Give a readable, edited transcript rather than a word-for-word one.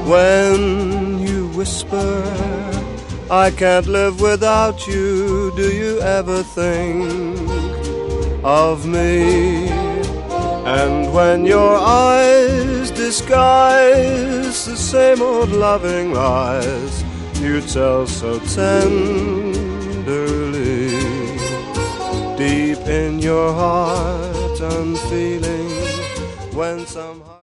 When you whisper, I can't live without you, do you ever think of me? And when your eyes disguise the same old loving lies you tell so tenderly, deep in your heart unfeeling, when somehow